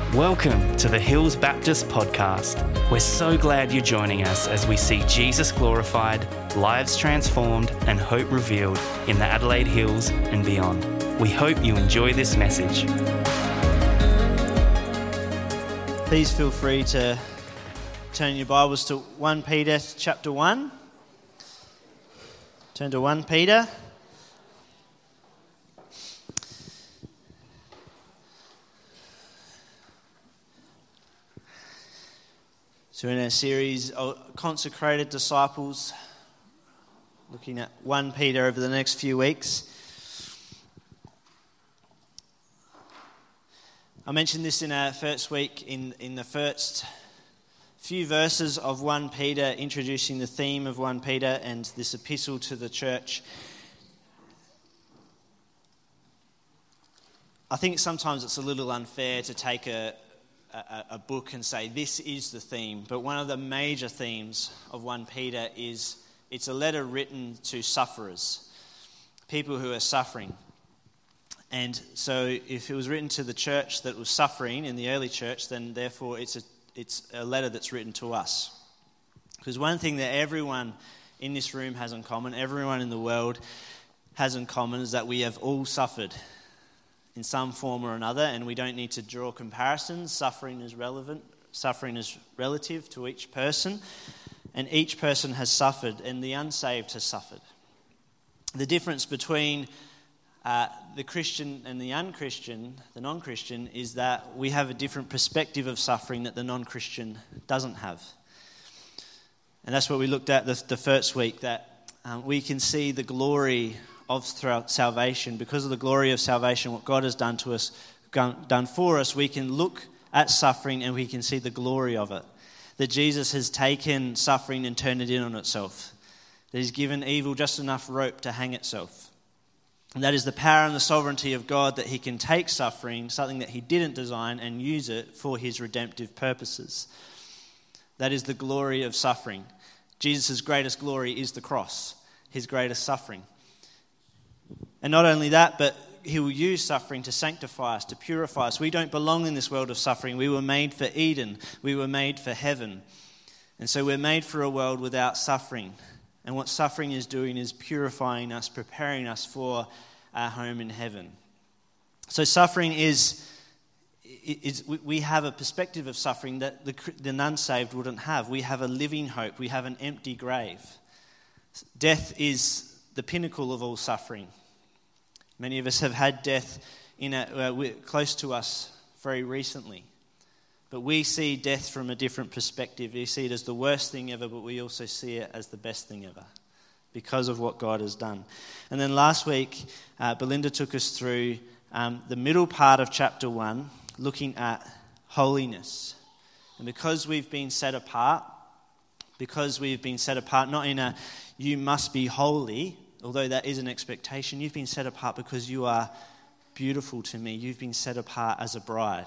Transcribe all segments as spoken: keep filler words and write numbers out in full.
Welcome to the Hills Baptist Podcast. We're so glad you're joining us as we see Jesus glorified, lives transformed, and hope revealed in the Adelaide Hills and beyond. We hope you enjoy this message. Please feel free to turn your Bibles to First Peter chapter one. Turn to First Peter. So in our series of Consecrated Disciples, looking at First Peter over the next few weeks. I mentioned this in our first week, in, in the first few verses of First Peter, introducing the theme of First Peter and this epistle to the church. I think sometimes it's a little unfair to take a A, a book and say this is the theme, but one of the major themes of First Peter is it's a letter written to sufferers, people who are suffering. And so if it was written to the church that was suffering in the early church, then therefore it's a it's a letter that's written to us. Because one thing that everyone in this room has in common, everyone in the world has in common, is that we have all suffered in some form or another, and we don't need to draw comparisons. Suffering is relevant. Suffering is relative to each person, and each person has suffered, and the unsaved has suffered. The difference between uh, the Christian and the unchristian, the non-Christian, is that we have a different perspective of suffering that the non-Christian doesn't have. And that's what we looked at the, the first week, that um, we can see the glory of salvation. Because of the glory of salvation, what God has done to us, done for us, we can look at suffering and we can see the glory of it. That Jesus has taken suffering and turned it in on itself. That He's given evil just enough rope to hang itself. And that is the power and the sovereignty of God, that He can take suffering, something that He didn't design, and use it for His redemptive purposes. That is the glory of suffering. Jesus' greatest glory is the cross, His greatest suffering. And not only that, but He will use suffering to sanctify us, to purify us. We don't belong in this world of suffering. We were made for Eden. We were made for heaven. And so we're made for a world without suffering. And what suffering is doing is purifying us, preparing us for our home in heaven. So suffering is, is we have a perspective of suffering that the, the unsaved wouldn't have. We have a living hope. We have an empty grave. Death is the pinnacle of all suffering. Many of us have had death in a, uh, close to us very recently. But we see death from a different perspective. We see it as the worst thing ever, but we also see it as the best thing ever because of what God has done. And then last week, uh, Belinda took us through um, the middle part of chapter one, looking at holiness. And because we've been set apart, because we've been set apart, not in a you must be holy, although that is an expectation, you've been set apart because you are beautiful to me. You've been set apart as a bride.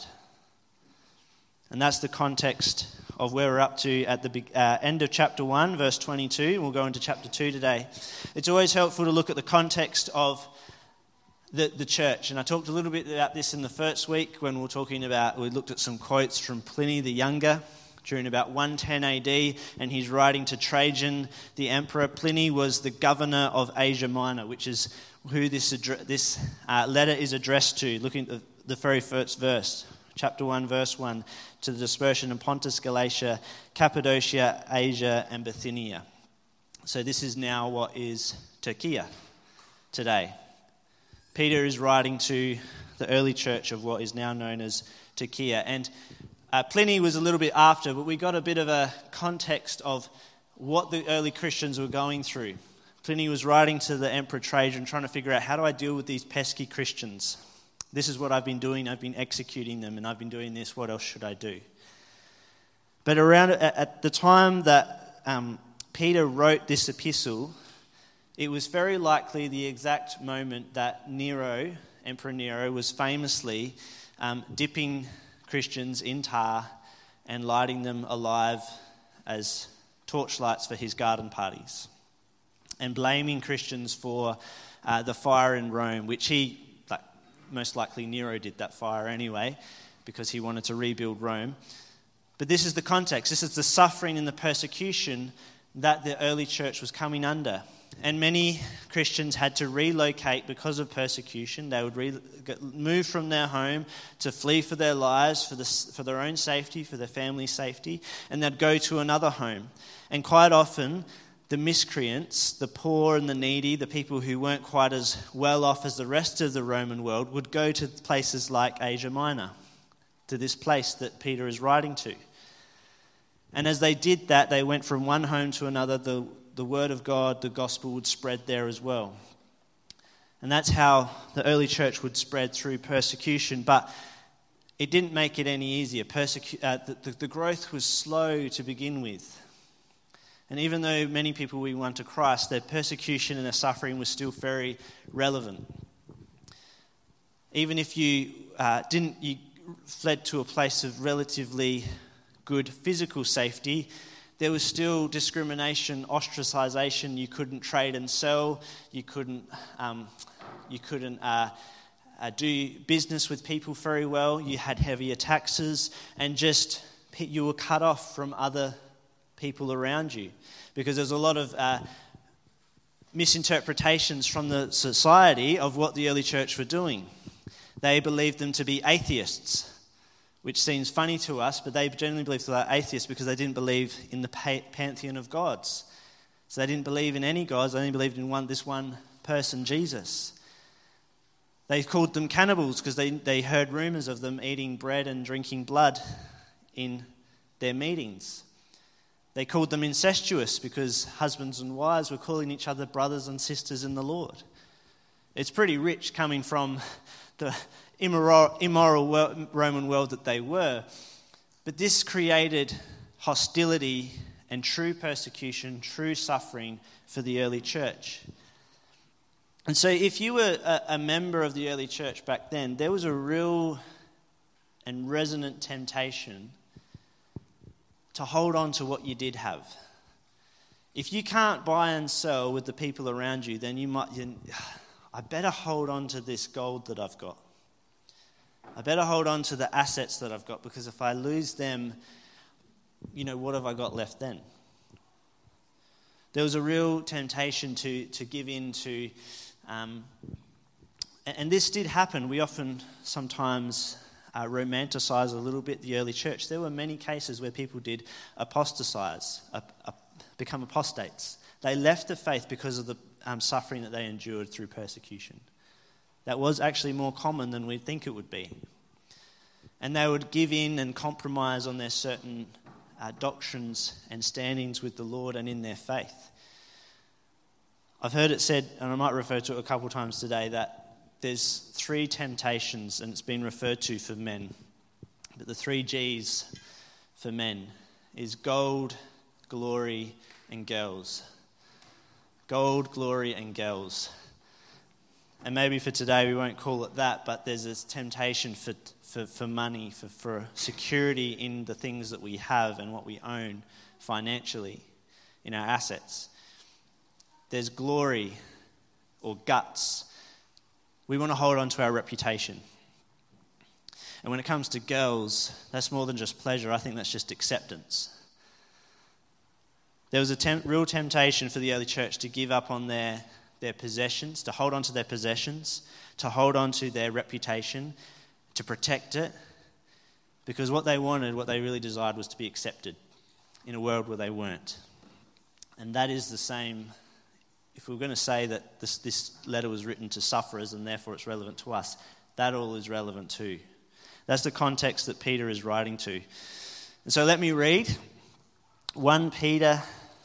And that's the context of where we're up to at the uh, end of chapter one, verse twenty-two. We'll go into chapter two today. It's always helpful to look at the context of the, the church. And I talked a little bit about this in the first week when we were talking about, we looked at some quotes from Pliny the Younger during about one ten A D, and he's writing to Trajan, the emperor. Pliny was the governor of Asia Minor, which is who this addre- this uh, letter is addressed to. Looking at the, the very first verse, chapter one, verse one, to the dispersion in Pontus, Galatia, Cappadocia, Asia, and Bithynia. So this is now what is Turkey today. Peter is writing to the early church of what is now known as Turkey, and Uh, Pliny was a little bit after, but we got a bit of a context of what the early Christians were going through. Pliny was writing to the Emperor Trajan, trying to figure out, how do I deal with these pesky Christians? This is what I've been doing. I've been executing them, and I've been doing this. What else should I do? But around at the time that um, Peter wrote this epistle, it was very likely the exact moment that Nero, Emperor Nero, was famously um, dipping Christians in tar and lighting them alive as torchlights for his garden parties, and blaming Christians for uh, the fire in Rome, which he, like, most likely Nero did that fire anyway, because he wanted to rebuild Rome. But this is the context. This is the suffering and the persecution that the early church was coming under. And many Christians had to relocate because of persecution. They would re- move from their home to flee for their lives, for, the, for their own safety, for their family's safety, and they'd go to another home. And quite often, the miscreants, the poor and the needy, the people who weren't quite as well off as the rest of the Roman world, would go to places like Asia Minor, to this place that Peter is writing to. And as they did that, they went from one home to another. The, the word of God, the gospel would spread there as well. And that's how the early church would spread through persecution. But it didn't make it any easier. Persecu- uh, the, the, the growth was slow to begin with. And even though many people we won to Christ, their persecution and their suffering was still very relevant. Even if you uh, didn't, you fled to a place of relatively good physical safety, there was still discrimination, ostracization. You couldn't trade and sell. You couldn't, um, you couldn't uh, uh, do business with people very well. You had heavier taxes, and just you were cut off from other people around you, because there's a lot of uh, misinterpretations from the society of what the early church were doing. They believed them to be atheists, which seems funny to us, but they generally believed they were atheists because they didn't believe in the pantheon of gods. So they didn't believe in any gods, they only believed in one, this one person, Jesus. They called them cannibals because they, they heard rumors of them eating bread and drinking blood in their meetings. They called them incestuous because husbands and wives were calling each other brothers and sisters in the Lord. It's pretty rich coming from the immoral, immoral world, Roman world that they were. But this created hostility and true persecution, true suffering for the early church. And so if you were a, a member of the early church back then, there was a real and resonant temptation to hold on to what you did have. If you can't buy and sell with the people around you, then you might, you, I better hold on to this gold that I've got. I better hold on to the assets that I've got, because if I lose them, you know, what have I got left then? There was a real temptation to, to give in to, um, and this did happen. We often sometimes Uh, romanticize a little bit the early church. There were many cases where people did apostatize, uh, uh, become apostates. They left the faith because of the um, suffering that they endured through persecution. That was actually more common than we'd think it would be. And they would give in and compromise on their certain uh, doctrines and standings with the Lord and in their faith. I've heard it said, and I might refer to it a couple of times today, that there's three temptations, and it's been referred to for men. But the three G's for men is gold, glory, and girls. Gold, glory, and girls. And maybe for today we won't call it that, but there's this temptation for for, for money, for, for security in the things that we have and what we own financially, in our assets. There's glory or guts. We want to hold on to our reputation. And when it comes to girls, that's more than just pleasure. I think that's just acceptance. There was a temp- real temptation for the early church to give up on their, their possessions, to hold on to their possessions, to hold on to their reputation, to protect it. Because what they wanted, what they really desired, was to be accepted in a world where they weren't. And that is the same. If we're going to say that this, this letter was written to sufferers and therefore it's relevant to us, that all is relevant too. That's the context that Peter is writing to. And so let me read First Peter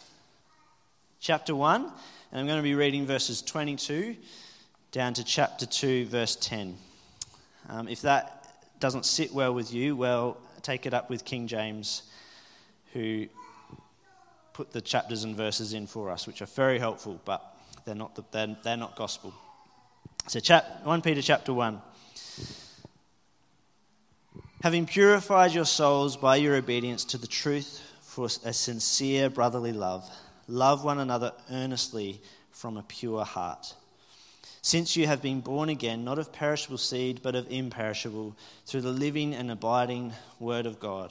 chapter one, and I'm going to be reading verses twenty-two down to chapter two, verse ten. Um, if that doesn't sit well with you, well, take it up with King James, who put the chapters and verses in for us, which are very helpful, but they're not the, they're, they're not gospel. So, chap, First Peter chapter one. Having purified your souls by your obedience to the truth for a sincere brotherly love, love one another earnestly from a pure heart. since you have been born again, not of perishable seed, but of imperishable, through the living and abiding word of God.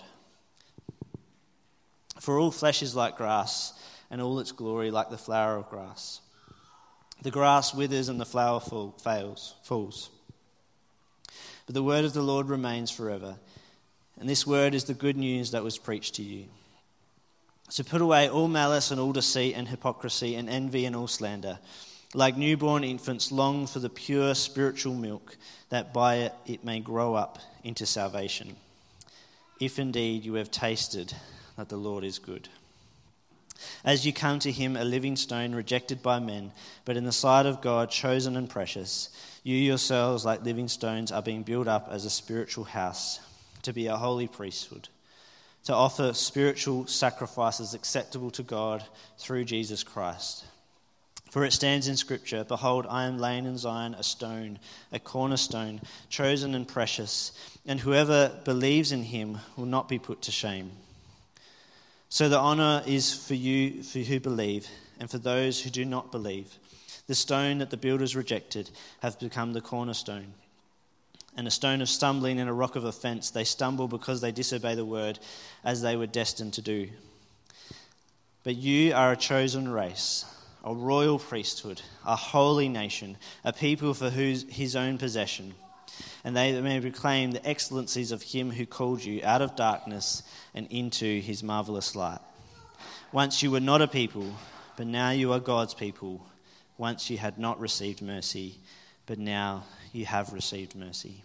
For all flesh is like grass, and all its glory like the flower of grass. The grass withers and the flower fall, fails, falls. But the word of the Lord remains forever. And this word is the good news that was preached to you. So put away all malice and all deceit and hypocrisy and envy and all slander. Like newborn infants, long for the pure spiritual milk, that by it it may grow up into salvation, if indeed you have tasted that the Lord is good. As you come to him, a living stone rejected by men, but in the sight of God chosen and precious, you yourselves, like living stones, are being built up as a spiritual house, to be a holy priesthood, to offer spiritual sacrifices acceptable to God through Jesus Christ. For it stands in Scripture, behold, I am laying in Zion a stone, a cornerstone, chosen and precious, and whoever believes in him will not be put to shame. So the honour is for you for who believe, and for those who do not believe. The stone that the builders rejected have become the cornerstone, and a stone of stumbling and a rock of offence. They stumble because they disobey the word, as they were destined to do. But you are a chosen race, a royal priesthood, a holy nation, a people for whose, his own possession, and they may proclaim the excellencies of him who called you out of darkness and into his marvellous light. Once you were not a people, but now you are God's people. Once you had not received mercy, but now you have received mercy.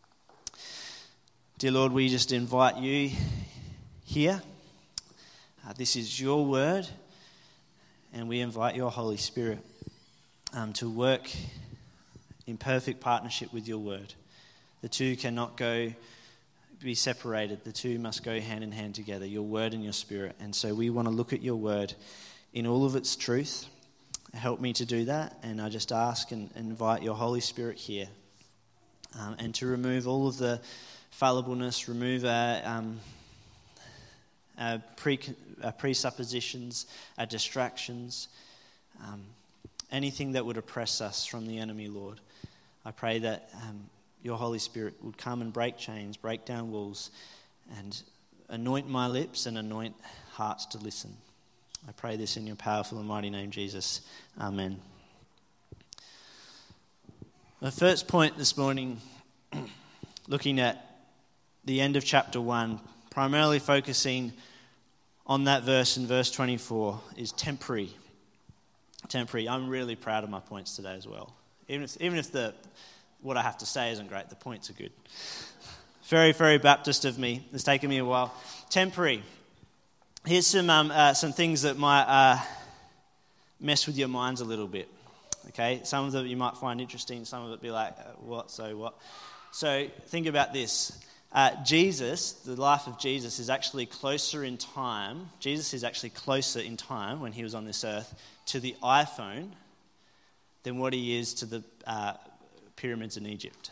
Dear Lord, we just invite you here. Uh, this is your word. And we invite your Holy Spirit um, to work in perfect partnership with your word. The two cannot go be separated. The two must go hand in hand together, your word and your spirit. And so we want to look at your word in all of its truth. Help me to do that. And I just ask and invite your Holy Spirit here um, and to remove all of the fallibleness, remove our... Um, Uh, pre, uh, presuppositions, uh, distractions, um, anything that would oppress us from the enemy, Lord. I pray that um, your Holy Spirit would come and break chains, break down walls, and anoint my lips and anoint hearts to listen. I pray this in your powerful and mighty name, Jesus. Amen. My first point this morning, looking at the end of chapter one, primarily focusing on that verse in verse twenty-four, is temporary. Temporary. I'm really proud of my points today as well. Even if, even if the what I have to say isn't great, the points are good. Very, very Baptist of me. It's taken me a while. Temporary. Here's some um, uh, some things that might uh, mess with your minds a little bit. Okay, some of them you might find interesting. Some of it be like, uh, what? So what? So think about this. Uh, Jesus, the life of Jesus, is actually closer in time. Jesus is actually closer in time when he was on this earth to the iPhone than what he is to the uh, pyramids in Egypt.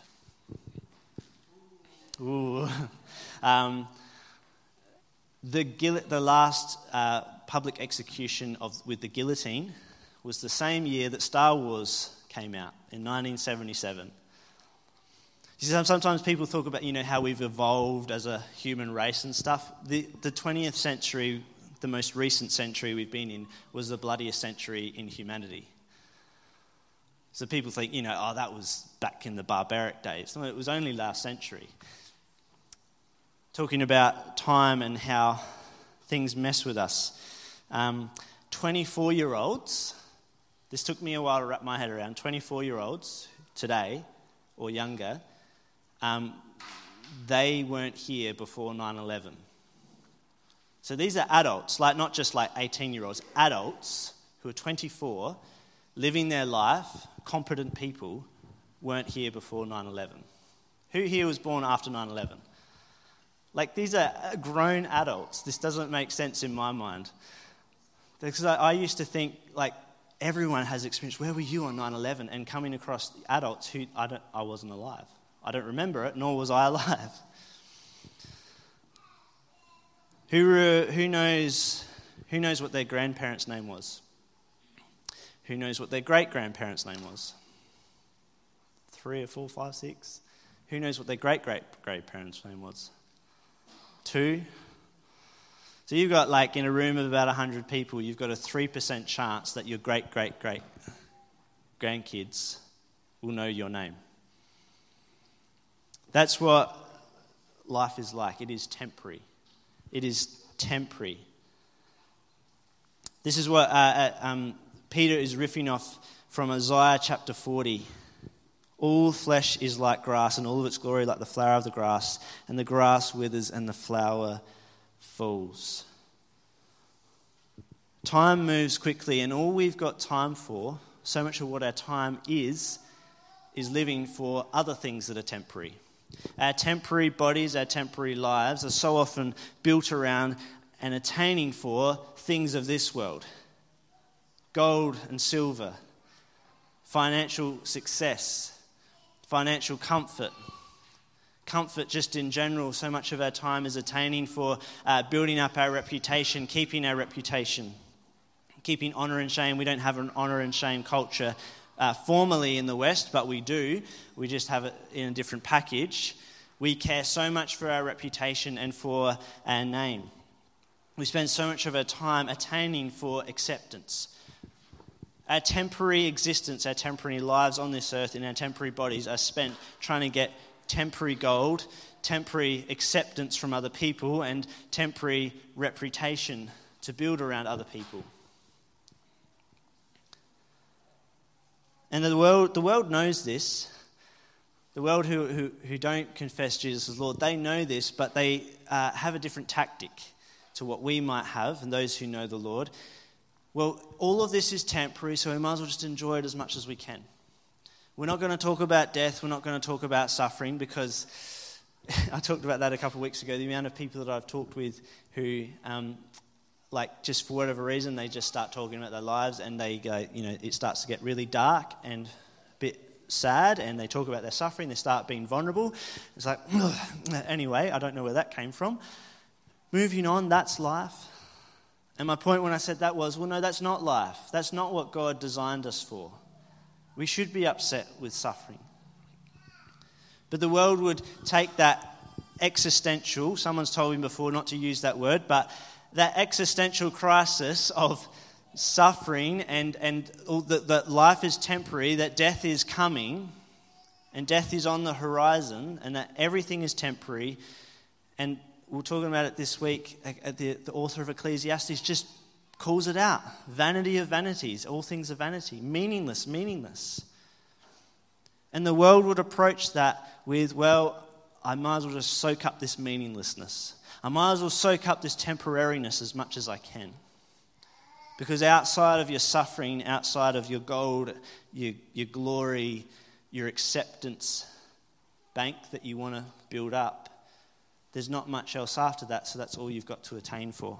Ooh. um, the guil- the last uh, public execution of with the guillotine was the same year that Star Wars came out in nineteen seventy-seven. You see, sometimes people talk about, you know, how we've evolved as a human race and stuff. The the twentieth century, the most recent century we've been in, was the bloodiest century in humanity. So people think, you know, oh, that was back in the barbaric days. No, it was only last century. Talking about time and how things mess with us. Um, twenty-four-year-olds, this took me a while to wrap my head around, twenty-four-year-olds today, or younger, Um, they weren't here before nine eleven. So these are adults, like not just like eighteen-year-olds, adults who are twenty-four, living their life, competent people, weren't here before nine eleven. Who here was born after nine eleven? Like, these are grown adults. This doesn't make sense in my mind. Because I, I used to think, like, everyone has experience. Where were you on nine eleven? And coming across adults who I don't, I wasn't alive. I don't remember it, nor was I alive. Who uh, who knows who knows what their grandparents' name was? Who knows what their great-grandparents' name was? three or four, five, six. Who knows what their great-great-great-parents' name was? Two. So you've got, like, in a room of about one hundred people, you've got a three percent chance that your great-great-great-grandkids will know your name. That's what life is like. It is temporary. It is temporary. This is what uh, uh, um, Peter is riffing off from Isaiah chapter forty. All flesh is like grass, and all of its glory like the flower of the grass, and the grass withers and the flower falls. Time moves quickly, and all we've got time for, so much of what our time is, is living for other things that are temporary. Our temporary bodies, our temporary lives are so often built around and attaining for things of this world. Gold and silver, financial success, financial comfort, comfort just in general. So much of our time is attaining for uh, building up our reputation, keeping our reputation, keeping honour and shame. We don't have an honour and shame culture uh, formally in the West, but we do. We just have it in a different package. We care so much for our reputation and for our name. We spend so much of our time attaining for acceptance. Our temporary existence, our temporary lives on this earth in our temporary bodies are spent trying to get temporary gold, temporary acceptance from other people, and temporary reputation to build around other people. And the world, the world knows this. The world who, who, who don't confess Jesus as Lord, they know this, but they uh, have a different tactic to what we might have, and those who know the Lord. Well, all of this is temporary, so we might as well just enjoy it as much as we can. We're not going to talk about death. We're not going to talk about suffering, because I talked about that a couple of weeks ago. The amount of people that I've talked with who, um, like, just for whatever reason, they just start talking about their lives, and they go, you know, it starts to get really dark and a bit sad, and they talk about their suffering. They start being vulnerable. It's like, anyway, I don't know where that came from. Moving on, that's life. And my point when I said that was, well, no, that's not life. That's not what God designed us for. We should be upset with suffering. But the world would take that existential, someone's told me before not to use that word, but that existential crisis of suffering and, and that, that life is temporary, that death is coming, and death is on the horizon, and that everything is temporary. And we were talking about it this week. The, the author of Ecclesiastes just calls it out. Vanity of vanities. All things are vanity. Meaningless, meaningless. And the world would approach that with, well, I might as well just soak up this meaninglessness. I might as well soak up this temporariness as much as I can. Because outside of your suffering, outside of your gold, your, your glory, your acceptance bank that you want to build up, there's not much else after that, so that's all you've got to attain for.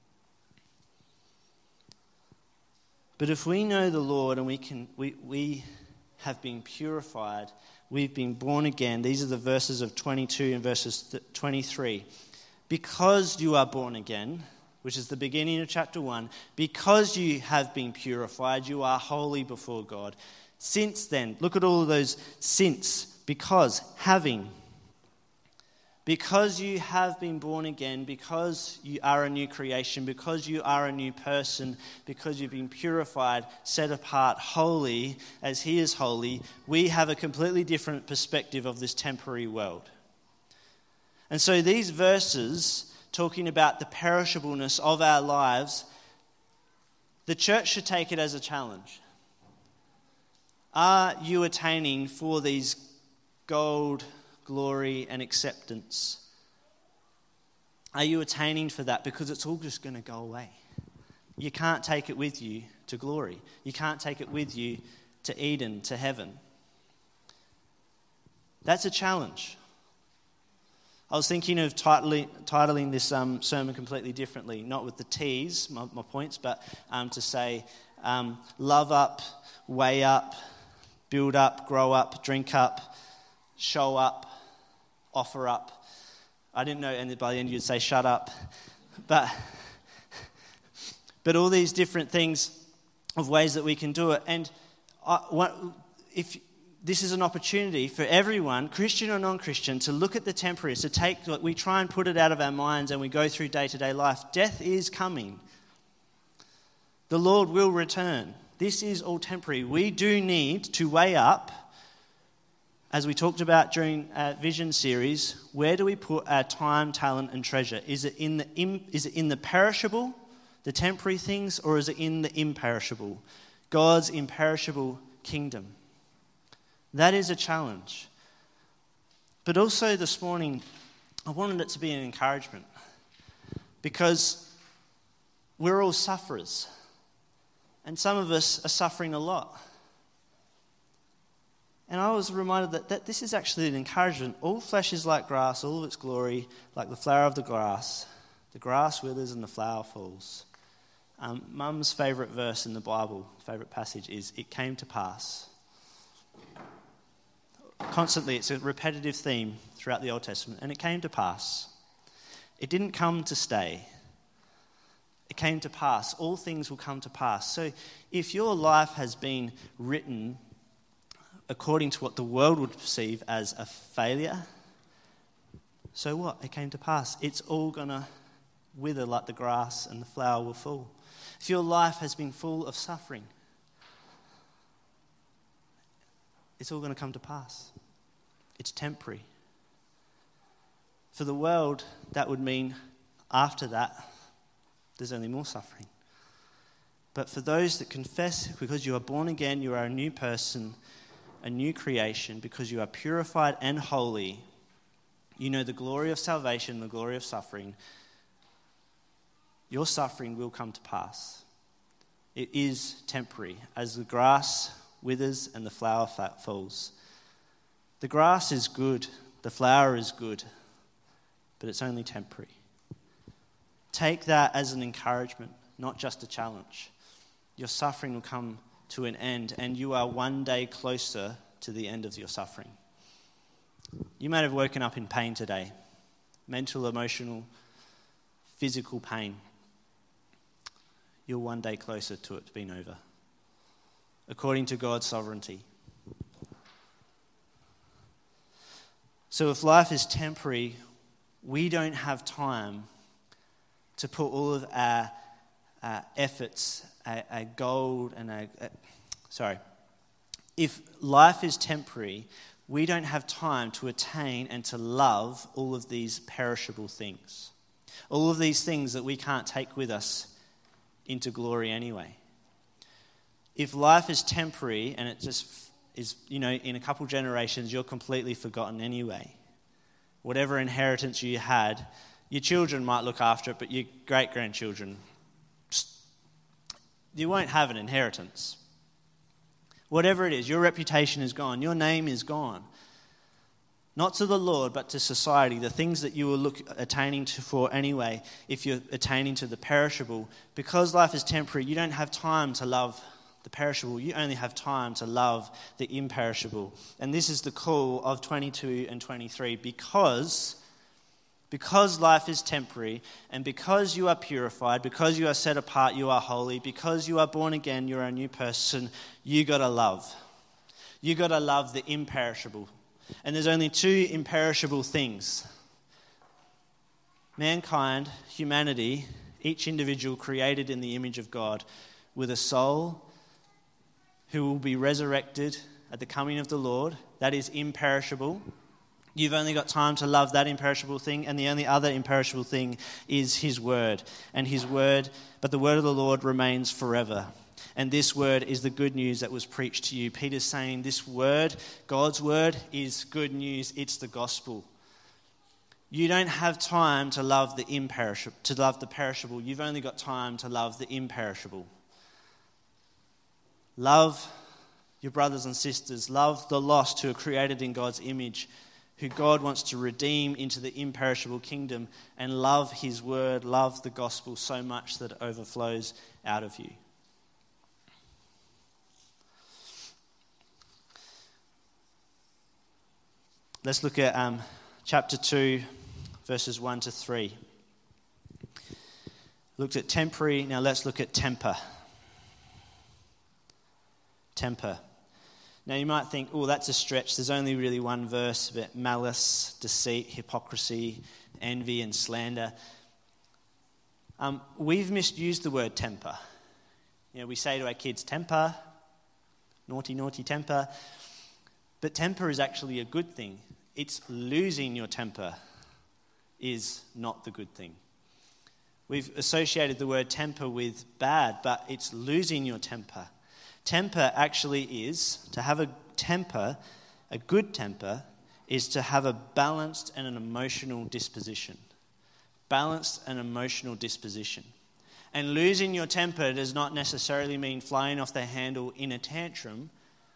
But if we know the Lord and we can, we, we have been purified, we've been born again. These are the verses of twenty-two and verses twenty-three. Because you are born again, which is the beginning of chapter one, because you have been purified, you are holy before God. Since then, look at all of those since, because, having. Because you have been born again, because you are a new creation, because you are a new person, because you've been purified, set apart, holy, as He is holy, we have a completely different perspective of this temporary world. And so these verses, talking about the perishableness of our lives, the church should take it as a challenge. Are you attaining for these gold, glory and acceptance? Are you attaining for that? Because it's all just going to go away. You can't take it with you to glory. You can't take it with you to Eden, to heaven. That's a challenge. I was thinking of titling, titling this um, sermon completely differently, not with the T's, my, my points, but um, to say um, love up, weigh up, build up, grow up, drink up, show up, offer up. I didn't know, and by the end you'd say shut up. But, but all these different things of ways that we can do it. And I, what, if this is an opportunity for everyone, Christian or non-Christian, to look at the temporary, to take what we try and put it out of our minds and we go through day-to-day life. Death is coming. The Lord will return. This is all temporary. We do need to weigh up, as we talked about during our Vision series, where do we put our time, talent, and treasure? Is it in the im- is it in the perishable, the temporary things, or is it in the imperishable, God's imperishable kingdom? That is a challenge. But also this morning, I wanted it to be an encouragement, because we're all sufferers, and some of us are suffering a lot. And I was reminded that, that this is actually an encouragement. All flesh is like grass, all of its glory, like the flower of the grass. The grass withers and the flower falls. Um, Mum's favourite verse in the Bible, favourite passage is, "It came to pass." Constantly, it's a repetitive theme throughout the Old Testament, and it came to pass. It didn't come to stay. It came to pass. All things will come to pass. So if your life has been written according to what the world would perceive as a failure, so what? It came to pass. It's all going to wither like the grass and the flower will fall. If your life has been full of suffering, it's all going to come to pass. It's temporary. For the world, that would mean after that, there's only more suffering. But for those that confess, because you are born again, you are a new person, a new creation, because you are purified and holy, you know the glory of salvation, the glory of suffering, your suffering will come to pass. It is temporary, as the grass withers and the flower falls. The grass is good, the flower is good, but it's only temporary. Take that as an encouragement, not just a challenge. Your suffering will come to an end, and you are one day closer to the end of your suffering. You might have woken up in pain today, mental, emotional, physical pain. You're one day closer to it being over, according to God's sovereignty. So if life is temporary, we don't have time to put all of our uh, efforts, our, our gold and our, uh, sorry. If life is temporary, we don't have time to attain and to love all of these perishable things. All of these things that we can't take with us into glory anyway. If life is temporary and it just is, you know, in a couple generations, you're completely forgotten anyway. Whatever inheritance you had, your children might look after it, but your great-grandchildren, you won't have an inheritance. Whatever it is, your reputation is gone. Your name is gone. Not to the Lord, but to society, the things that you will look attaining to for anyway, if you're attaining to the perishable. Because life is temporary, you don't have time to love the perishable. You only have time to love the imperishable. And this is the call of twenty-two and twenty-three, because Because life is temporary, and because you are purified, because you are set apart, you are holy, because you are born again, you're a new person, you got to love. You got to love the imperishable. And there's only two imperishable things. Mankind, humanity, each individual created in the image of God, with a soul who will be resurrected at the coming of the Lord. That is imperishable. You've only got time to love that imperishable thing, and the only other imperishable thing is his word. And his word, but the word of the Lord remains forever. And this word is the good news that was preached to you. Peter's saying this word, God's word, is good news. It's the gospel. You don't have time to love the imperishable, to love the perishable. You've only got time to love the imperishable. Love your brothers and sisters. Love the lost who are created in God's image, who God wants to redeem into the imperishable kingdom, and love his word, love the gospel so much that it overflows out of you. Let's look at um, chapter two, verses one to three. Looked at temporary, now let's look at temper. Temper. Now you might think, oh, that's a stretch. There's only really one verse about malice, deceit, hypocrisy, envy and slander. Um, we've misused the word temper. You know, we say to our kids, temper, naughty, naughty temper. But temper is actually a good thing. It's losing your temper is not the good thing. We've associated the word temper with bad, but it's losing your temper. Temper actually is, to have a temper, a good temper, is to have a balanced and an emotional disposition. Balanced and emotional disposition. And losing your temper does not necessarily mean flying off the handle in a tantrum,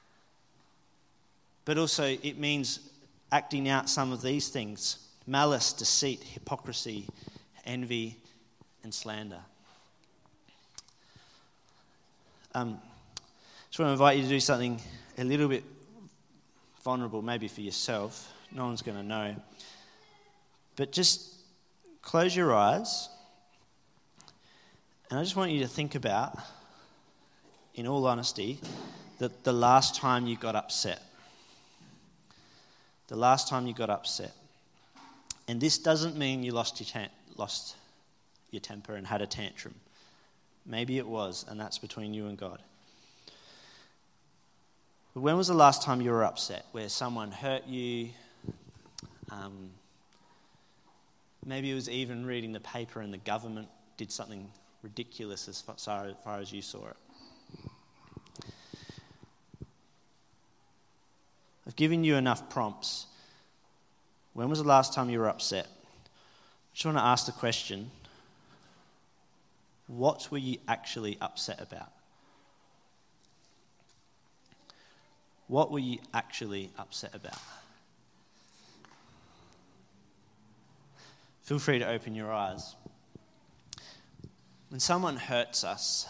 but also it means acting out some of these things: malice, deceit, hypocrisy, envy, and slander. Um, just want to invite you to do something a little bit vulnerable, maybe for yourself. No one's going to know. But just close your eyes, and I just want you to think about, in all honesty, that the last time you got upset. The last time you got upset. And this doesn't mean you lost your ta- lost your temper and had a tantrum. Maybe it was, and that's between you and God. But when was the last time you were upset, where someone hurt you? Um, maybe it was even reading the paper and the government did something ridiculous as far, as far as you saw it. I've given you enough prompts. When was the last time you were upset? I just want to ask the question, what were you actually upset about? What were you actually upset about? Feel free to open your eyes. When someone hurts us,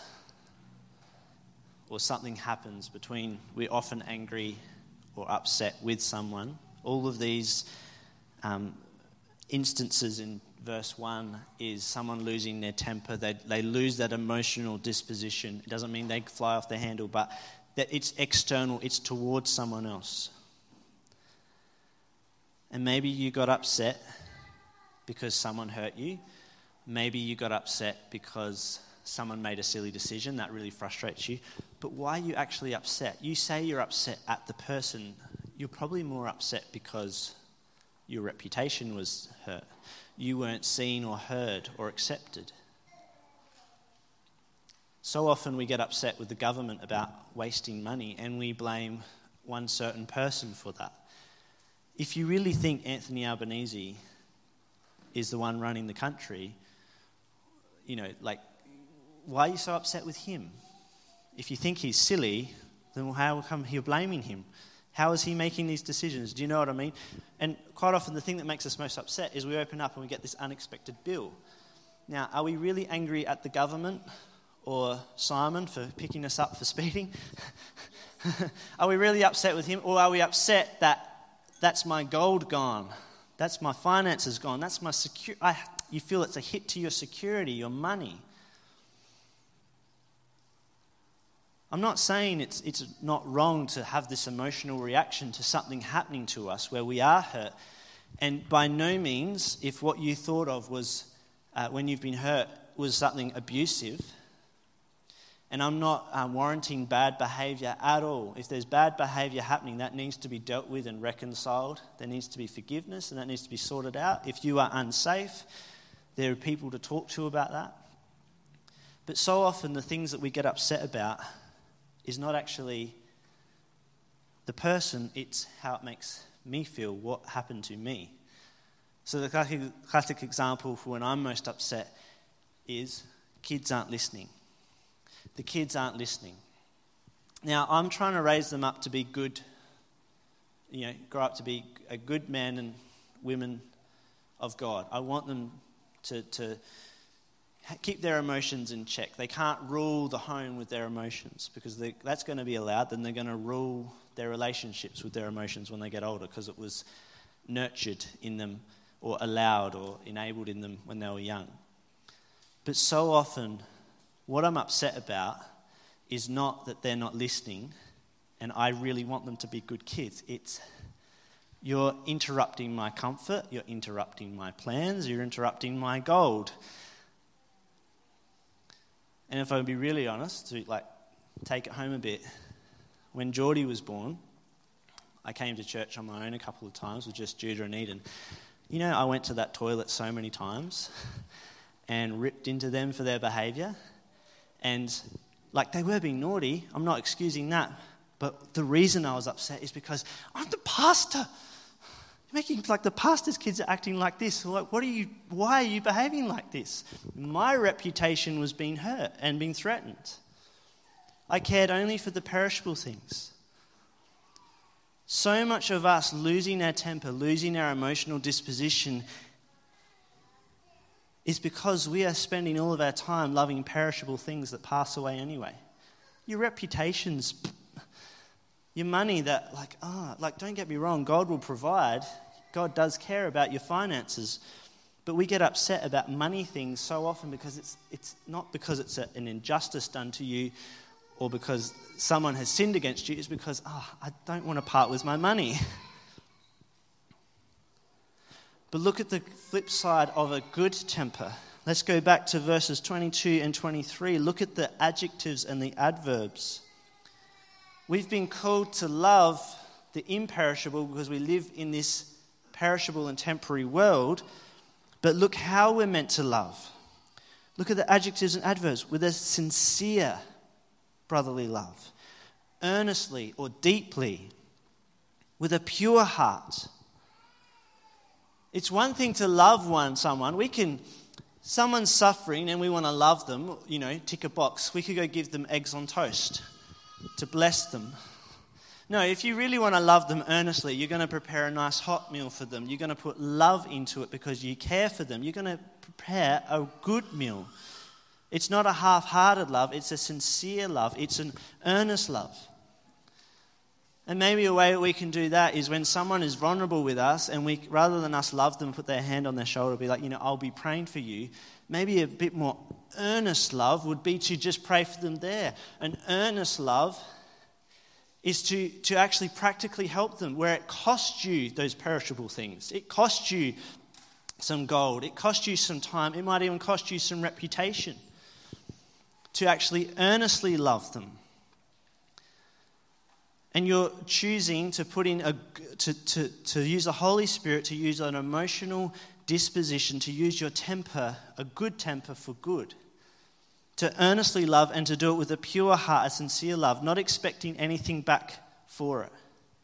or something happens between, we're often angry or upset with someone. All of these um, instances in verse one is someone losing their temper. They, they lose that emotional disposition. It doesn't mean they fly off the handle, but that it's external, it's towards someone else. And maybe you got upset because someone hurt you. Maybe you got upset because someone made a silly decision that really frustrates you. But why are you actually upset? You say you're upset at the person. You're probably more upset because your reputation was hurt. You weren't seen or heard or accepted. So often we get upset with the government about wasting money, and we blame one certain person for that. If you really think Anthony Albanese is the one running the country, you know, like, why are you so upset with him? If you think he's silly, then how come you're blaming him? How is he making these decisions? Do you know what I mean? And quite often the thing that makes us most upset is we open up and we get this unexpected bill. Now, are we really angry at the government or Simon for picking us up for speeding? Are we really upset with him? Or are we upset that that's my gold gone? That's my finances gone? That's my security. You feel it's a hit to your security, your money. I'm not saying it's it's not wrong to have this emotional reaction to something happening to us where we are hurt. And by no means, if what you thought of was, uh, when you've been hurt, was something abusive, and I'm not um, warranting bad behaviour at all. If there's bad behaviour happening, that needs to be dealt with and reconciled. There needs to be forgiveness, and that needs to be sorted out. If you are unsafe, there are people to talk to about that. But so often the things that we get upset about is not actually the person, it's how it makes me feel, what happened to me. So the classic, classic example for when I'm most upset is kids aren't listening. The kids aren't listening. Now, I'm trying to raise them up to be good, you know, grow up to be a good men and women of God. I want them to, to keep their emotions in check. They can't rule the home with their emotions, because they, that's going to be allowed. Then they're going to rule their relationships with their emotions when they get older, because it was nurtured in them or allowed or enabled in them when they were young. But so often, what I'm upset about is not that they're not listening and I really want them to be good kids. It's, you're interrupting my comfort, you're interrupting my plans, you're interrupting my gold. And if I would be really honest, to like take it home a bit, when Geordie was born, I came to church on my own a couple of times with just Judah and Eden. You know, I went to that toilet so many times and ripped into them for their behaviour. And like they were being naughty, I'm not excusing that. But the reason I was upset is because I'm the pastor. You're making like the pastor's kids are acting like this. Like, what are you? Why are you behaving like this? My reputation was being hurt and being threatened. I cared only for the perishable things. So much of us losing our temper, losing our emotional disposition is because we are spending all of our time loving perishable things that pass away anyway. Your reputations, your money that like, ah, oh, like don't get me wrong, God will provide. God does care about your finances. But we get upset about money things so often because it's it's not because it's a, an injustice done to you or because someone has sinned against you. It's because, oh, I don't want to part with my money. But look at the flip side of a good temper. Let's go back to verses twenty-two and twenty-three. Look at the adjectives and the adverbs. We've been called to love the imperishable because we live in this perishable and temporary world. But look how we're meant to love. Look at the adjectives and adverbs. With a sincere brotherly love, earnestly or deeply, with a pure heart. It's one thing to love one someone. We can, someone's suffering and we want to love them, you know, tick a box. We could go give them eggs on toast to bless them. No, if you really want to love them earnestly, you're going to prepare a nice hot meal for them. You're going to put love into it because you care for them. You're going to prepare a good meal. It's not a half-hearted love, it's a sincere love, it's an earnest love. And maybe a way that we can do that is when someone is vulnerable with us and we, rather than us love them, put their hand on their shoulder, be like, you know, I'll be praying for you. Maybe a bit more earnest love would be to just pray for them there. An earnest love is to, to actually practically help them where it costs you those perishable things. It costs you some gold, it costs you some time, it might even cost you some reputation. To actually earnestly love them. And you're choosing to put in a to, to, to use the Holy Spirit, to use an emotional disposition, to use your temper, a good temper for good. To earnestly love and to do it with a pure heart, a sincere love, not expecting anything back for it.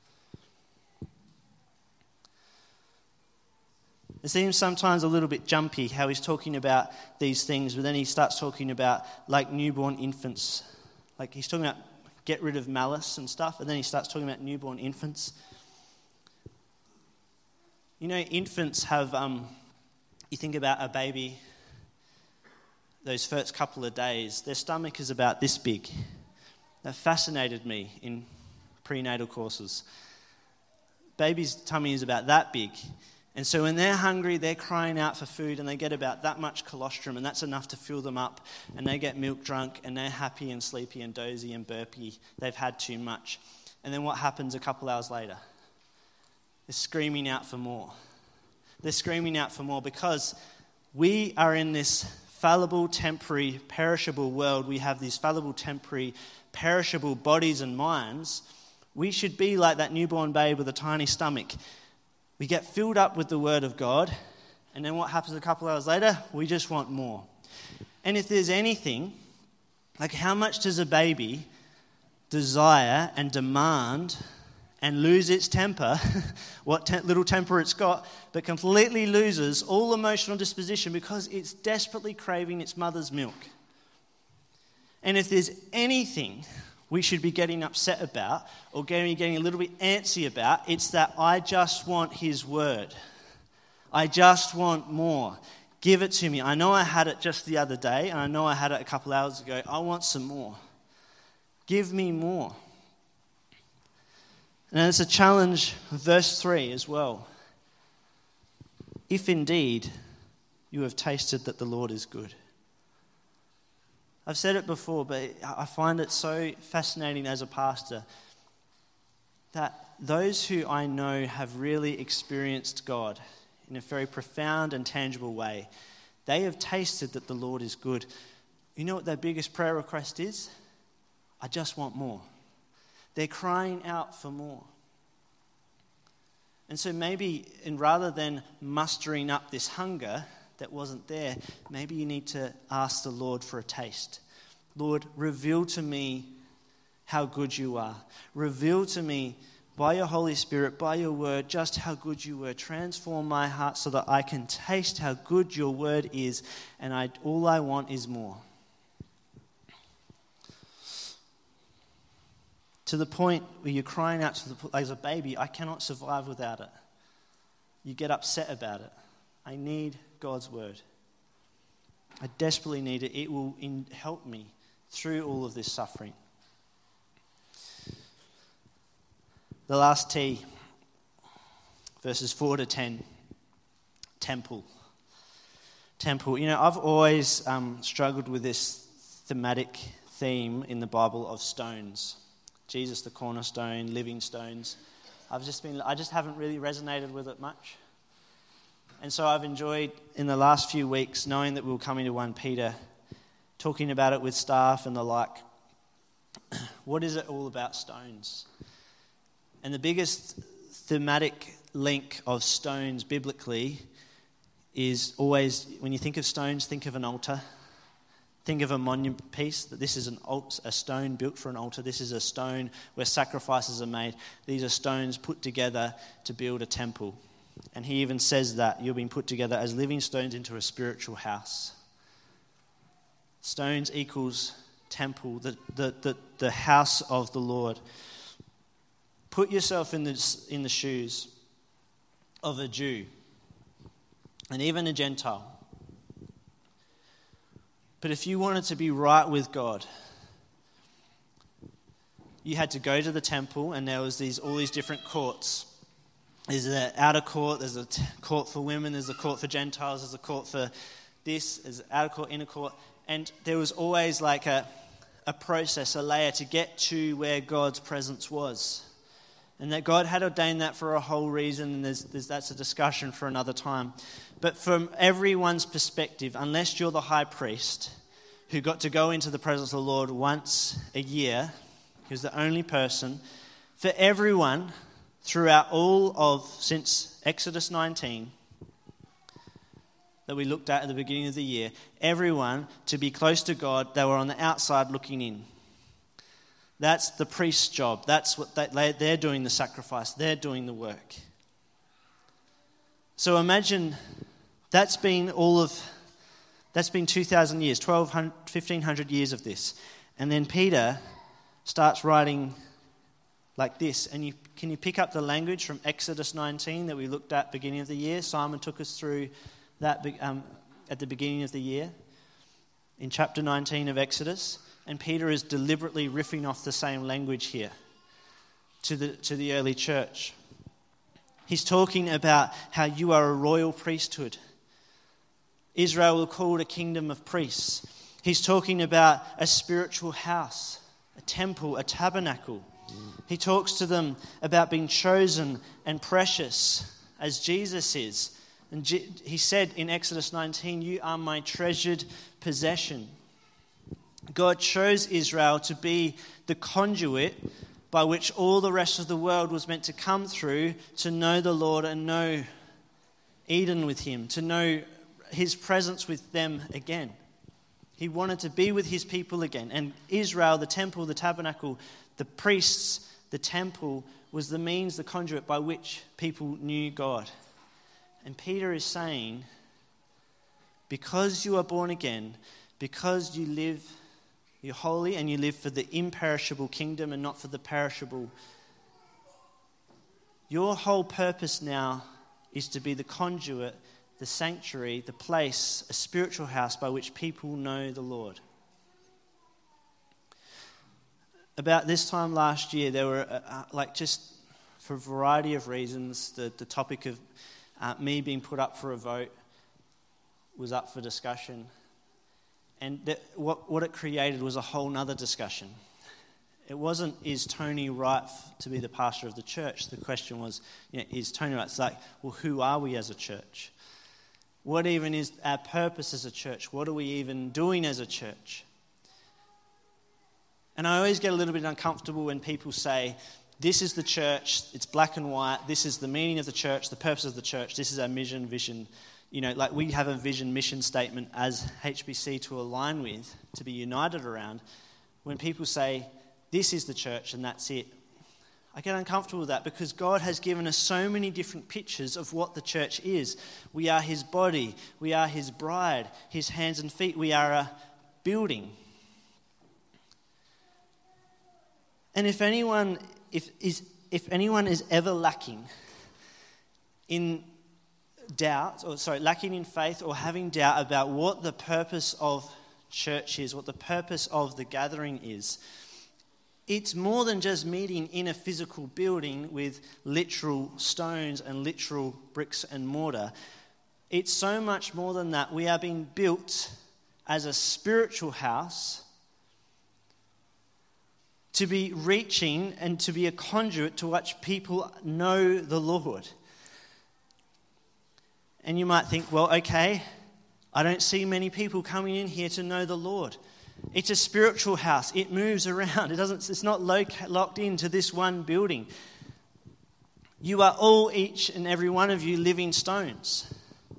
It seems sometimes a little bit jumpy how he's talking about these things, but then he starts talking about like newborn infants. Like he's talking about get rid of malice and stuff, and then he starts talking about newborn infants. You know, infants have, um, you think about a baby, those first couple of days, their stomach is about this big. That fascinated me in prenatal courses. Baby's tummy is about that big. And so when they're hungry, they're crying out for food and they get about that much colostrum and that's enough to fill them up and they get milk drunk and they're happy and sleepy and dozy and burpy. They've had too much. And then what happens a couple hours later? They're screaming out for more. They're screaming out for more because we are in this fallible, temporary, perishable world. We have these fallible, temporary, perishable bodies and minds. We should be like that newborn babe with a tiny stomach. We get filled up with the Word of God, and then what happens a couple hours later? We just want more. And if there's anything, like how much does a baby desire and demand and lose its temper, what te- little temper it's got, but completely loses all emotional disposition because it's desperately craving its mother's milk. And if there's anything we should be getting upset about or getting, getting a little bit antsy about, it's that I just want His Word. I just want more. Give it to me. I know I had it just the other day, and I know I had it a couple hours ago. I want some more. Give me more. And it's a challenge, verse three as well. If indeed you have tasted that the Lord is good. I've said it before, but I find it so fascinating as a pastor. that those who I know have really experienced God in a very profound and tangible way, they have tasted that the Lord is good. You know what their biggest prayer request is? I just want more. They're crying out for more. And so maybe, and rather than mustering up this hunger that wasn't there, maybe you need to ask the Lord for a taste. Lord, reveal to me how good you are. Reveal to me by your Holy Spirit, by your word, just how good you were. Transform my heart so that I can taste how good your word is, and I, all I want is more. To the point where you're crying out to the, as a baby, I cannot survive without it. You get upset about it. I need God's word. I desperately need it. It will in, help me through all of this suffering. The last T, verses four to ten, temple. Temple. You know, I've always um, struggled with this thematic theme in the Bible of stones. Jesus, the cornerstone, living stones. I've just been, I just haven't really resonated with it much. And so I've enjoyed, in the last few weeks, knowing that we'll come into First Peter, talking about it with staff and the like. What is it all about stones? And the biggest thematic link of stones biblically is always, when you think of stones, think of an altar. Think of a monument piece, that this is an alt, a stone built for an altar. This is a stone where sacrifices are made. These are stones put together to build a temple. And he even says that you're being put together as living stones into a spiritual house. Stones equals temple, the, the, the, the house of the Lord. Put yourself in the, in the shoes of a Jew and even a Gentile. But if you wanted to be right with God, you had to go to the temple, and there was these all these different courts. There's an outer court, there's a t- court for women, there's a court for Gentiles, there's a court for this, there's an outer court, inner court. And there was always like a, a process, a layer to get to where God's presence was. And that God had ordained that for a whole reason, and there's, there's, that's a discussion for another time. But from everyone's perspective, unless you're the high priest who got to go into the presence of the Lord once a year, who's the only person, for everyone throughout all of, since Exodus nineteen, that we looked at at the beginning of the year, everyone to be close to God, they were on the outside looking in. That's the priest's job. That's what they, they're doing, the sacrifice. They're doing the work. So imagine that's been all of, that's been two thousand years, twelve hundred, fifteen hundred years of this. And then Peter starts writing like this. And you can you pick up the language from Exodus nineteen that we looked at beginning of the year? Simon took us through that um, at the beginning of the year in chapter nineteen of Exodus. And Peter is deliberately riffing off the same language here to the to the early church. He's talking about how you are a royal priesthood. Israel will call it a kingdom of priests. He's talking about a spiritual house, a temple, a tabernacle. He talks to them about being chosen and precious as Jesus is. And he said in Exodus nineteen, "You are my treasured possession." God chose Israel to be the conduit by which all the rest of the world was meant to come through to know the Lord and know Eden with him, to know his presence with them again. He wanted to be with his people again. And Israel, the temple, the tabernacle, the priests, the temple, was the means, the conduit by which people knew God. And Peter is saying, because you are born again, because you live, you're holy and you live for the imperishable kingdom and not for the perishable, your whole purpose now is to be the conduit, the sanctuary, the place, a spiritual house by which people know the Lord. About this time last year, there were, uh, like just for a variety of reasons, the, the topic of uh, me being put up for a vote was up for discussion. And that, what, what it created was a whole nother discussion. It wasn't, is Tony right to be the pastor of the church? The question was, you know, is Tony right? It's like, well, who are we as a church? What even is our purpose as a church? What are we even doing as a church? And I always get a little bit uncomfortable when people say, this is the church, it's black and white, this is the meaning of the church, the purpose of the church, this is our mission, vision. You know, like we have a vision, mission statement as H B C to align with, to be united around. When people say, this is the church and that's it, I get uncomfortable with that because God has given us so many different pictures of what the church is. We are his body, we are his bride, his hands and feet, we are a building. And if anyone if is if anyone is ever lacking in doubt, or sorry, lacking in faith or having doubt about what the purpose of church is, what the purpose of the gathering is, it's more than just meeting in a physical building with literal stones and literal bricks and mortar. It's so much more than that. We are being built as a spiritual house to be reaching and to be a conduit to which people know the Lord. And you might think, well, okay, I don't see many people coming in here to know the Lord. It's a spiritual house. It moves around. It doesn't. It's not locked into this one building. You are all, each and every one of you, living stones.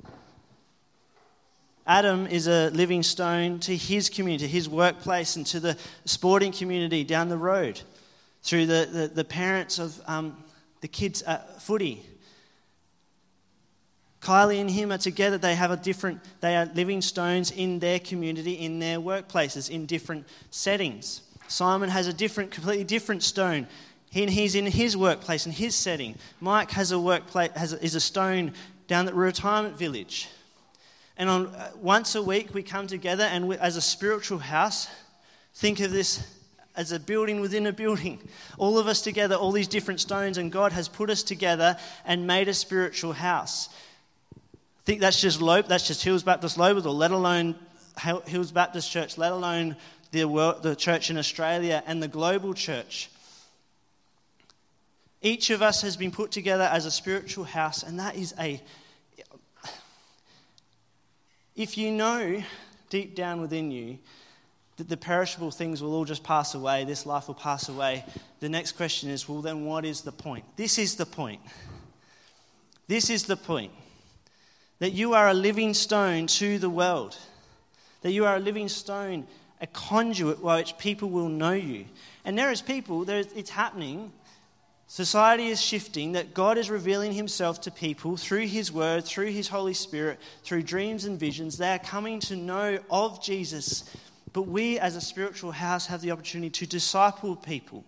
Adam is a living stone to his community, to his workplace, and to the sporting community down the road, through the, the, the parents of um, the kids at footy. Kylie and him are together. They have a different, they are living stones in their community, in their workplaces, in different settings. Simon has a different, completely different stone. He and he's in his workplace, in his setting. Mike has a workplace, has a, is a stone down at the retirement village. And on uh, once a week we come together and we, as a spiritual house, think of this as a building within a building. All of us together, all these different stones, and God has put us together and made a spiritual house. I think that's just Lob, that's just Hills Baptist Lobethal, let alone Hills Baptist Church, let alone the world, the church in Australia and the global church. Each of us has been put together as a spiritual house, and that is a... If you know deep down within you that the perishable things will all just pass away, this life will pass away, the next question is, well, then what is the point? This is the point. This is the point. That you are a living stone to the world. That you are a living stone, a conduit by which people will know you. And there is people, there is, it's happening. Society is shifting, that God is revealing himself to people through his word, through his Holy Spirit, through dreams and visions. They are coming to know of Jesus. But we as a spiritual house have the opportunity to disciple people.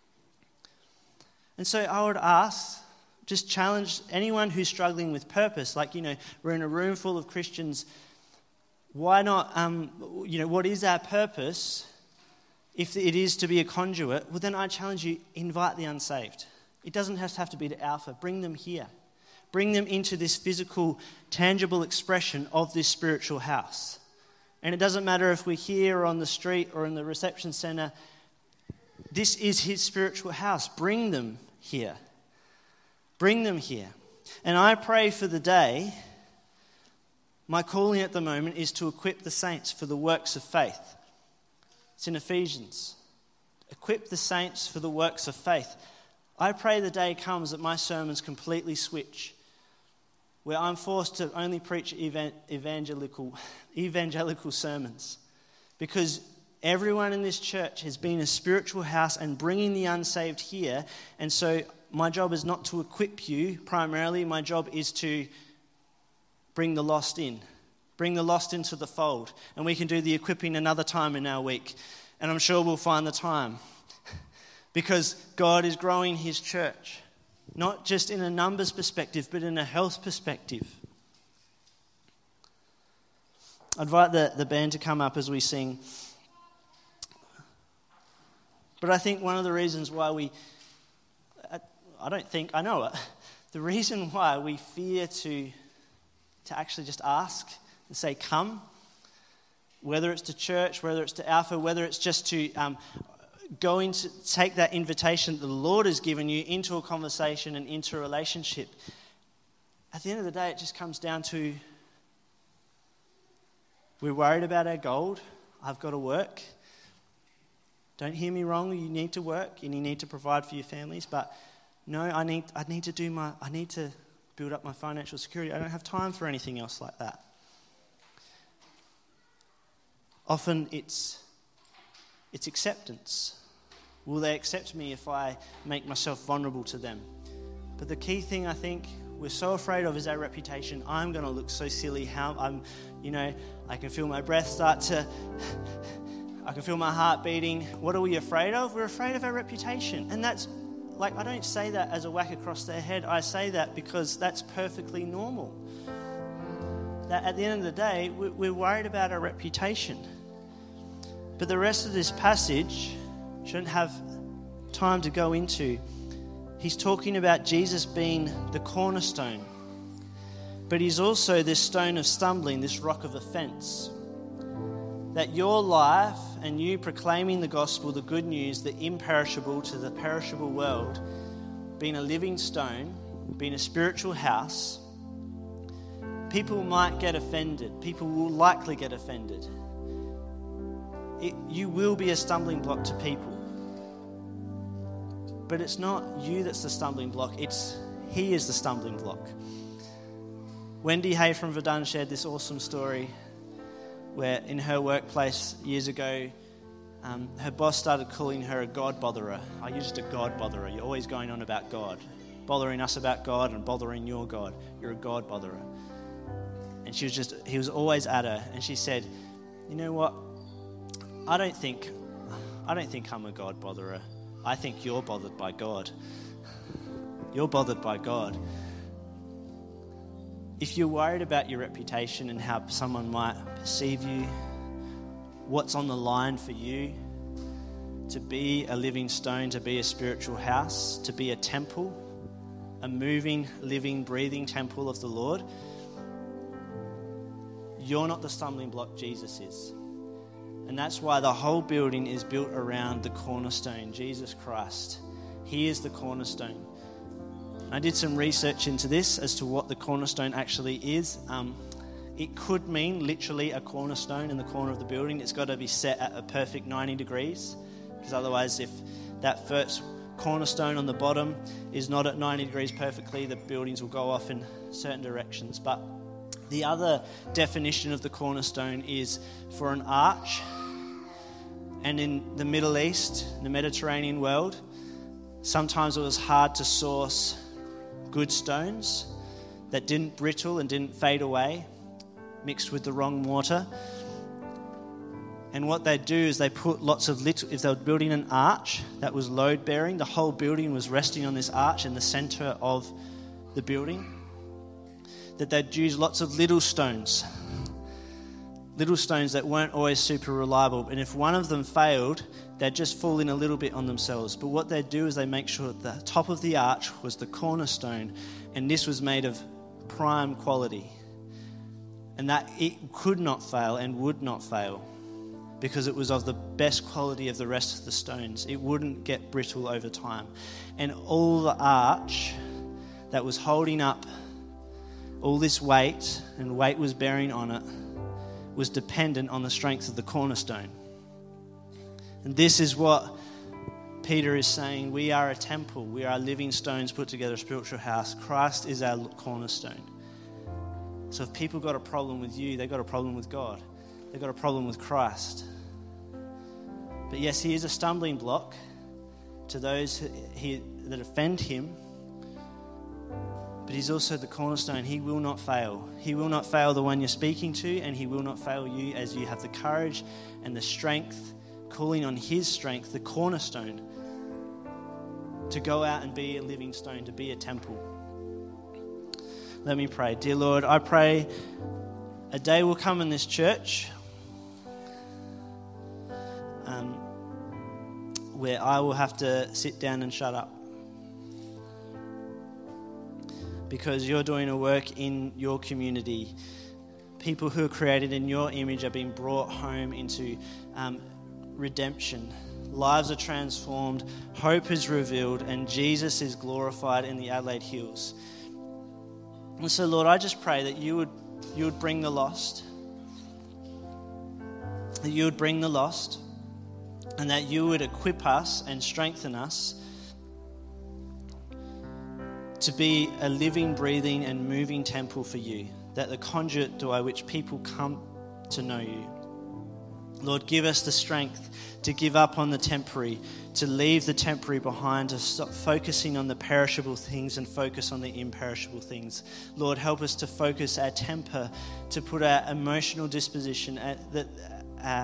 And so I would ask, just challenge anyone who's struggling with purpose. Like, you know, we're in a room full of Christians. Why not, um, you know, what is our purpose? If it is to be a conduit, well, then I challenge you, invite the unsaved. It doesn't have to have to be to Alpha. Bring them here. Bring them into this physical, tangible expression of this spiritual house. And it doesn't matter if we're here or on the street or in the reception centre. This is his spiritual house. Bring them here. Bring them here. And I pray for the day, my calling at the moment is to equip the saints for the works of faith. It's in Ephesians. Equip the saints for the works of faith. I pray the day comes that my sermons completely switch, where I'm forced to only preach evangelical, evangelical sermons, because everyone in this church has been a spiritual house and bringing the unsaved here. And so my job is not to equip you primarily. My job is to bring the lost in. Bring the lost into the fold. And we can do the equipping another time in our week. And I'm sure we'll find the time. Because God is growing his church. Not just in a numbers perspective, but in a health perspective. I'd invite the, the band to come up as we sing. But I think one of the reasons why we... I don't think, I know it. The reason why we fear to, to actually just ask and say, come, whether it's to church, whether it's to Alpha, whether it's just to um, go into, take that invitation that the Lord has given you into a conversation and into a relationship. At the end of the day, it just comes down to, we're worried about our gold. I've got to work. Don't hear me wrong, you need to work and you need to provide for your families, but no, I need I need to do my I need to build up my financial security. I don't have time for anything else like that. Often it's it's acceptance. Will they accept me if I make myself vulnerable to them? But the key thing I think we're so afraid of is our reputation. I'm going to look so silly. How I'm, you know, I can feel my breath start to, I can feel my heart beating. What are we afraid of? We're afraid of our reputation. And that's, like, I don't say that as a whack across their head. I say that because that's perfectly normal. That at the end of the day, we're worried about our reputation. But the rest of this passage shouldn't have time to go into. He's talking about Jesus being the cornerstone. But he's also this stone of stumbling, this rock of offense. That your life and you proclaiming the gospel, the good news, the imperishable to the perishable world, being a living stone, being a spiritual house, people might get offended. People will likely get offended. It, you will be a stumbling block to people. But it's not you that's the stumbling block, it's he is the stumbling block. Wendy Hay from Verdun shared this awesome story where in her workplace years ago, um, her boss started calling her a God botherer. Are you just a God botherer? You're always going on about God, bothering us about God and bothering your God. You're a God botherer. And she was just, he was always at her. And she said, you know what? I don't think, I don't think I'm a God botherer. I think you're bothered by God. You're bothered by God. If you're worried about your reputation and how someone might perceive you, what's on the line for you to be a living stone, to be a spiritual house, to be a temple, a moving, living, breathing temple of the Lord, you're not the stumbling block, Jesus is. And that's why the whole building is built around the cornerstone, Jesus Christ. He is the cornerstone. I did some research into this as to what the cornerstone actually is. Um, it could mean literally a cornerstone in the corner of the building. It's got to be set at a perfect ninety degrees, because otherwise if that first cornerstone on the bottom is not at ninety degrees perfectly, the buildings will go off in certain directions. But the other definition of the cornerstone is for an arch. And in the Middle East, the Mediterranean world, sometimes it was hard to source good stones that didn't brittle and didn't fade away, mixed with the wrong mortar. And what they'd do is they put lots of little, if they were building an arch that was load bearing, the whole building was resting on this arch in the center of the building, that they'd use lots of little stones, little stones that weren't always super reliable. And if one of them failed, they'd just fall in a little bit on themselves. But what they'd do is they make sure that the top of the arch was the cornerstone, and this was made of prime quality. And that it could not fail and would not fail because it was of the best quality of the rest of the stones. It wouldn't get brittle over time. And all the arch that was holding up all this weight, and weight was bearing on it, was dependent on the strength of the cornerstone. And this is what Peter is saying. We are a temple. We are living stones put together, a spiritual house. Christ is our cornerstone. So if people got a problem with you, they got a problem with God. They got a problem with Christ. But yes, he is a stumbling block to those he, that offend him. But he's also the cornerstone. He will not fail. He will not fail the one you're speaking to, and he will not fail you as you have the courage and the strength, calling on his strength, the cornerstone, to go out and be a living stone, to be a temple. Let me pray. Dear Lord, I pray a day will come in this church um, where I will have to sit down and shut up. Because you're doing a work in your community. People who are created in your image are being brought home into um, redemption. lives are transformed, hope is revealed, and Jesus is glorified in the Adelaide Hills. And so, Lord, I just pray that you would you would bring the lost, that you would bring the lost, and that you would equip us and strengthen us to be a living, breathing, and moving temple for you, that the conduit by which people come to know you. Lord, give us the strength to give up on the temporary, to leave the temporary behind, to stop focusing on the perishable things and focus on the imperishable things. Lord, help us to focus our temper, to put our emotional disposition, our, our,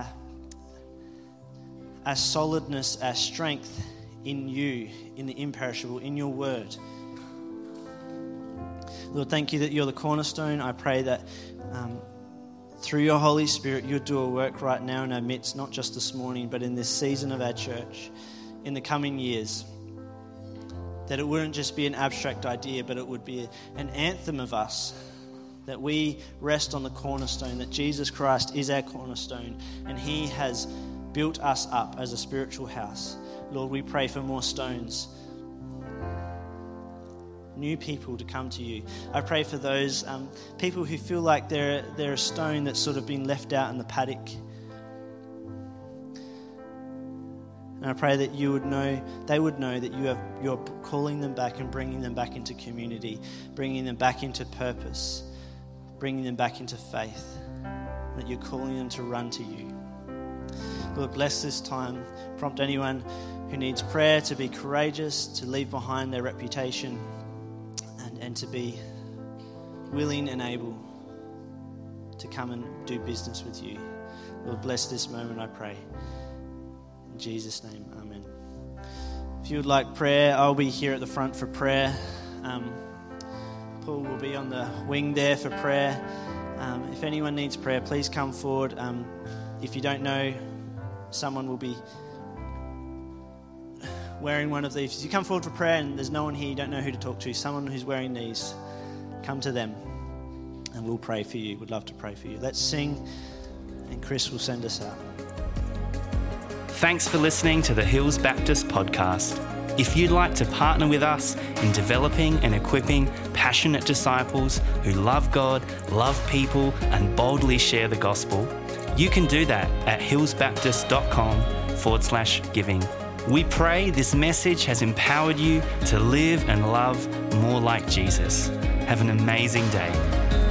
our solidness, our strength in you, in the imperishable, in your word. Lord, thank you that you're the cornerstone. I pray that um, through your Holy Spirit, you'll do a work right now in our midst, not just this morning, but in this season of our church, in the coming years. That it wouldn't just be an abstract idea, but it would be an anthem of us. That we rest on the cornerstone, that Jesus Christ is our cornerstone, and he has built us up as a spiritual house. Lord, we pray for more stones, new people to come to you. I pray for those um, people who feel like they're they're a stone that's sort of been left out in the paddock. And I pray that you would know, they would know that you have you're calling them back and bringing them back into community, bringing them back into purpose, bringing them back into faith. That you're calling them to run to you. Lord, bless this time. Prompt anyone who needs prayer to be courageous, to leave behind their reputation, and to be willing and able to come and do business with you. Lord, bless this moment, I pray. In Jesus' name, amen. If you would like prayer, I'll be here at the front for prayer. Um, Paul will be on the wing there for prayer. Um, if anyone needs prayer, please come forward. Um, if you don't know, someone will be wearing one of these. If you come forward for prayer and there's no one here you don't know who to talk to, someone who's wearing these, come to them and we'll pray for you. We'd love to pray for you. Let's sing and Chris will send us out. Thanks for listening to the Hills Baptist podcast. If you'd like to partner with us in developing and equipping passionate disciples who love God, love people, and boldly share the gospel, you can do that at hillsbaptist.com forward slash giving. We pray this message has empowered you to live and love more like Jesus. Have an amazing day.